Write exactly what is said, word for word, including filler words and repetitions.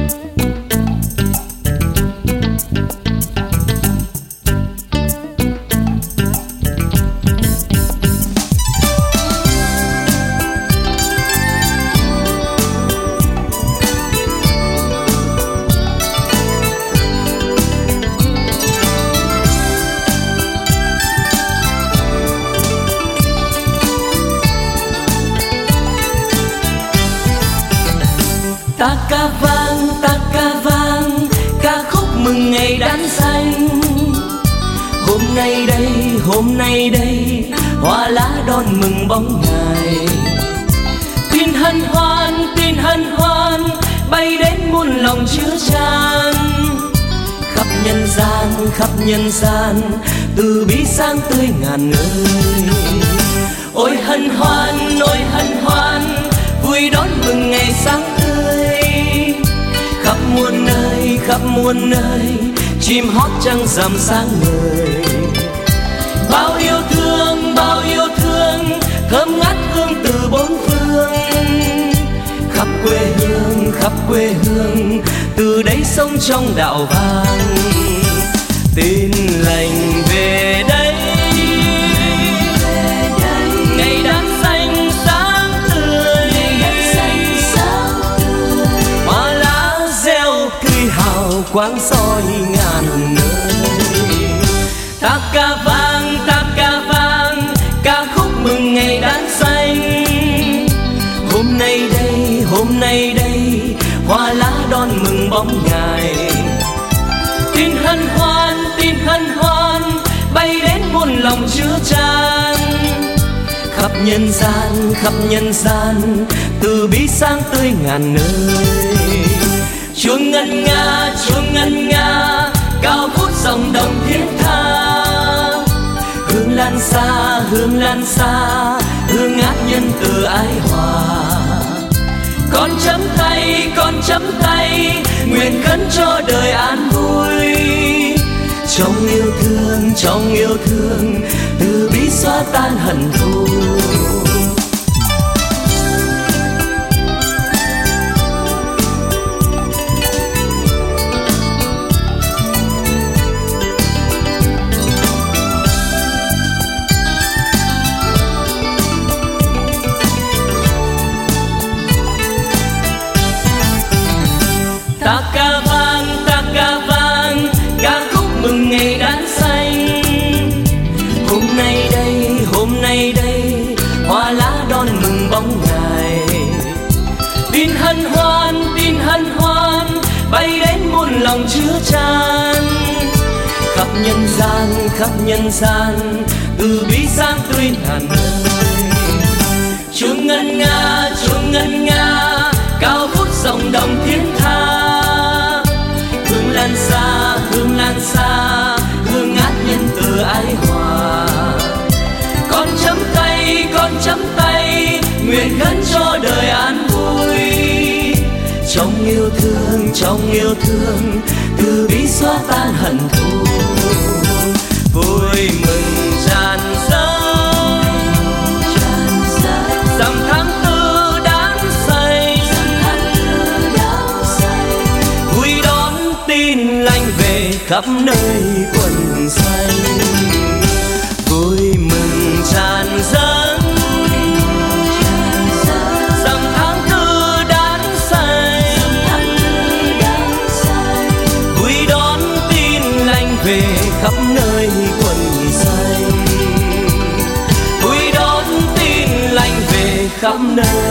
Ta ca vang, ta ca vang, ca khúc mừng ngày đán xanh. Hôm nay đây, hôm nay đây, hoa lá đón mừng bóng ngày. Tin hân hoan, tin hân hoan, bay đến muôn lòng chứa chan. Khắp nhân gian, khắp nhân gian, từ bi sang tươi ngàn nơi. Ôi hân hoan, ôi hân hoan, vui đón mừng ngày sáng tươi. Khắp muôn nơi, khắp muôn nơi, chim hót trăng rằm sáng ngời. Bao yêu thương, bao yêu thương, thơm ngát hương từ bốn phương. Khắp quê hương, khắp quê hương, từ đây sống trong đạo vàng. Tin lành về đây, ngày đán xanh sáng tươi. Hoa lá reo tươi hào quang soi ngàn nơi. Ta ca vang, ta ca vang, ca khúc mừng ngày đán xanh. Hôm nay đây, hôm nay đây, hoa lá đón mừng bóng ngày. Tin hân hoan, tin hân hoan, bay đến muôn lòng chứa chan. Khắp nhân gian, khắp nhân gian, từ bi sáng tươi ngàn nơi. Chuông ngân nga, chuông ngân nga, cao vút dòng đồng thiết tha. Hương lan xa, hương lan xa, hương ngát nhân từ ái hòa. Con chấm tay, con chấm tay, nguyện khấn cho đời an vui. Trong yêu thương, trong yêu thương, từ bi xóa tan hận thù. Ta ca vang, ta ca vang, ca khúc mừng ngày đán xanh. Hôm nay đây, hôm nay đây, hoa lá đón mừng bóng ngày. Tin hân hoan, tin hân hoan, bay đến muôn lòng chứa chan. Khắp nhân gian, khắp nhân gian, từ bi sáng tươi ngàn nơi. Chuông ngân nga, chuông ngân nga, cao vút dòng đồng thiên tha. Hương lan xa, hương lan xa, hương ngát nhân từ ái hòa. Con chấm tay, con chấm tay, nguyện khấn cho đời an vui. Trong yêu thương, trong yêu thương, từ bi xóa tan hận thù. Vui mừng tràn dâng, dằm tháng tư đán xanh. Vui đón tin lành về khắp nơi quần xanh. Vui mừng tràn dâng, dằm tháng tư đán xanh. Vui đón tin lành về khắp nơi quần xanh. Vui đón tin lành về khắp nơi